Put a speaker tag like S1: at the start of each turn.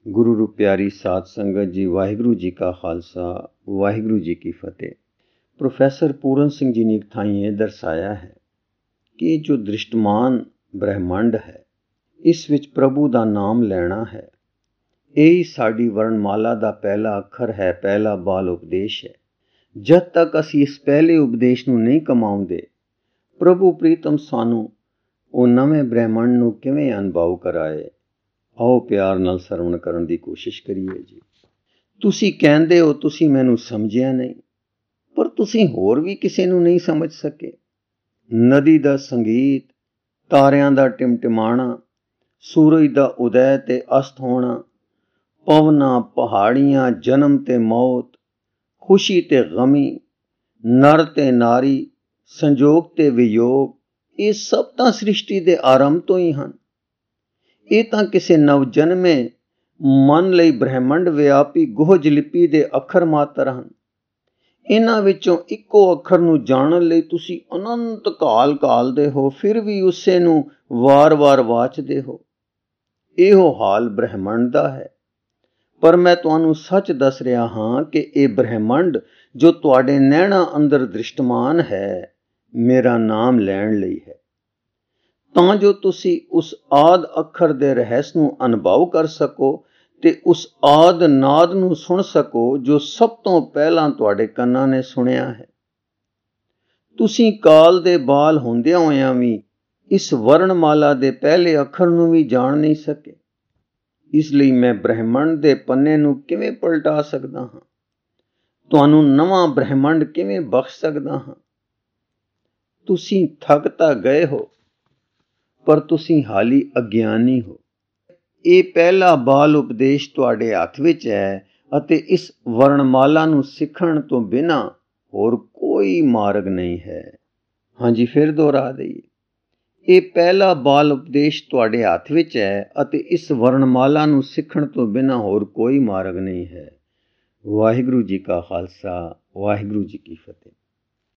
S1: ਗੁਰੂ ਰੂਪ ਪਿਆਰੀ ਸਾਧ ਸੰਗਤ ਜੀ, ਵਾਹਿਗੁਰੂ ਜੀ ਕਾ ਖਾਲਸਾ, ਵਾਹਿਗੁਰੂ ਜੀ ਕੀ ਫਤਿਹ। ਪ੍ਰੋਫੈਸਰ ਪੂਰਨ ਸਿੰਘ ਜੀ ਨੇ ਇੱਕ ਥਾਈਂ ਇਹ ਦਰਸਾਇਆ ਹੈ ਕਿ ਜੋ ਦ੍ਰਿਸ਼ਟਮਾਨ ਬ੍ਰਹਿਮੰਡ ਹੈ, ਇਸ ਵਿੱਚ ਪ੍ਰਭੂ ਦਾ ਨਾਮ ਲੈਣਾ ਹੈ। ਇਹ ਹੀ ਸਾਡੀ ਵਰਣਮਾਲਾ ਦਾ ਪਹਿਲਾ ਅੱਖਰ ਹੈ, ਪਹਿਲਾ ਬਾਲ ਉਪਦੇਸ਼ ਹੈ। ਜਦ ਤੱਕ ਅਸੀਂ ਇਸ ਪਹਿਲੇ ਉਪਦੇਸ਼ ਨੂੰ ਨਹੀਂ ਕਮਾਉਂਦੇ, ਪ੍ਰਭੂ ਪ੍ਰੀਤਮ ਸਾਨੂੰ ਉਹ ਨਵੇਂ ਬ੍ਰਹਿਮੰਡ ਨੂੰ ਕਿਵੇਂ ਅਨੁਭਵ ਕਰਾਏ। ਆਓ ਪਿਆਰ ਨਾਲ ਸਰਵਣ ਕਰਨ ਦੀ ਕੋਸ਼ਿਸ਼ ਕਰੀਏ ਜੀ। ਤੁਸੀਂ ਕਹਿੰਦੇ ਹੋ ਤੁਸੀਂ ਮੈਨੂੰ ਸਮਝਿਆ ਨਹੀਂ, ਪਰ ਤੁਸੀਂ ਹੋਰ ਵੀ ਕਿਸੇ ਨੂੰ ਨਹੀਂ ਸਮਝ ਸਕੇ। ਨਦੀ ਦਾ ਸੰਗੀਤ, ਤਾਰਿਆਂ ਦਾ ਟਿਮਟਿਮਾਣਾ, ਸੂਰਜ ਦਾ ਉਦੈ ਤੇ ਅਸਤ ਹੋਣਾ, ਪਵਨਾਂ, ਪਹਾੜੀਆਂ, ਜਨਮ ਤੇ ਮੌਤ, ਖੁਸ਼ੀ ਤੇ ਗਮੀ, ਨਰ ਤੇ ਨਾਰੀ, ਸੰਜੋਗ ਤੇ ਵਿਯੋਗ, ਇਹ ਸਭ ਤਾਂ ਸ੍ਰਿਸ਼ਟੀ ਦੇ ਆਰੰਭ ਤੋਂ ਹੀ ਹਨ। ਇਹ ਤਾਂ ਕਿਸੇ ਨਵਜਨਮੇ ਮਨ ਲਈ ਬ੍ਰਹਿਮੰਡ ਵਿਆਪੀ ਗੁਹਜ ਲਿਪੀ ਦੇ ਅੱਖਰ ਮਾਤਰ ਹਨ। ਇਹਨਾਂ ਵਿੱਚੋਂ ਇੱਕੋ ਅੱਖਰ ਨੂੰ ਜਾਣਨ ਲਈ ਤੁਸੀਂ ਅਨੰਤ ਕਾਲ ਕਾਲਦੇ ਹੋ, ਫਿਰ ਵੀ ਉਸੇ ਨੂੰ ਵਾਰ-ਵਾਰ ਵਾਚਦੇ ਹੋ। ਇਹੋ ਹਾਲ ਬ੍ਰਹਿਮੰਡ ਦਾ ਹੈ। ਪਰ ਮੈਂ ਤੁਹਾਨੂੰ ਸੱਚ ਦੱਸ ਰਿਹਾ ਹਾਂ ਕਿ ਇਹ ਬ੍ਰਹਿਮੰਡ ਜੋ ਤੁਹਾਡੇ ਨੈਣਾਂ ਅੰਦਰ ਦ੍ਰਿਸ਼ਟਮਾਨ ਹੈ, ਮੇਰਾ ਨਾਮ ਲੈਣ ਲਈ ਹੈ, ਤਾਂ ਜੋ ਤੁਸੀਂ ਉਸ ਆਦ ਅੱਖਰ ਦੇ ਰਹੱਸ ਨੂੰ ਅਨੁਭਵ ਕਰ ਸਕੋ ਤੇ ਉਸ ਆਦ ਨਾਦ ਨੂੰ ਸੁਣ ਸਕੋ ਜੋ ਸਭ ਤੋਂ ਪਹਿਲਾਂ ਤੁਹਾਡੇ ਕੰਨਾਂ ਨੇ ਸੁਣਿਆ ਹੈ। ਤੁਸੀਂ ਕਾਲ ਦੇ ਬਾਲ ਹੁੰਦਿਆਂ ਹੋਇਆਂ ਵੀ ਇਸ ਵਰਣਮਾਲਾ ਦੇ ਪਹਿਲੇ ਅੱਖਰ ਨੂੰ ਵੀ ਜਾਣ ਨਹੀਂ ਸਕੇ। ਇਸ ਲਈ ਮੈਂ ਬ੍ਰਹਿਮੰਡ ਦੇ ਪੰਨੇ ਨੂੰ ਕਿਵੇਂ ਪਲਟਾ ਸਕਦਾ ਹਾਂ, ਤੁਹਾਨੂੰ ਨਵਾਂ ਬ੍ਰਹਿਮੰਡ ਕਿਵੇਂ ਬਖਸ਼ ਸਕਦਾ ਹਾਂ। ਤੁਸੀਂ ਥੱਕ ਤਾਂ ਗਏ ਹੋ, ਪਰ ਤੁਸੀਂ ਹਾਲੀ ਅਗਿਆਨੀ ਹੋ। ਇਹ ਪਹਿਲਾ ਬਾਲ ਉਪਦੇਸ਼ ਤੁਹਾਡੇ ਹੱਥ ਵਿੱਚ ਹੈ ਅਤੇ ਇਸ ਵਰਣਮਾਲਾ ਨੂੰ ਸਿੱਖਣ ਤੋਂ ਬਿਨਾਂ ਹੋਰ ਕੋਈ ਮਾਰਗ ਨਹੀਂ ਹੈ। ਹਾਂਜੀ, ਫਿਰ ਦੁਹਰਾ ਦਈਏ। ਇਹ ਪਹਿਲਾ ਬਾਲ ਉਪਦੇਸ਼ ਤੁਹਾਡੇ ਹੱਥ ਵਿੱਚ ਹੈ ਅਤੇ ਇਸ ਵਰਣਮਾਲਾ ਨੂੰ ਸਿੱਖਣ ਤੋਂ ਬਿਨਾਂ ਹੋਰ ਕੋਈ ਮਾਰਗ ਨਹੀਂ ਹੈ। ਵਾਹਿਗੁਰੂ ਜੀ ਕਾ ਖਾਲਸਾ, ਵਾਹਿਗੁਰੂ ਜੀ ਕੀ ਫਤਿਹ।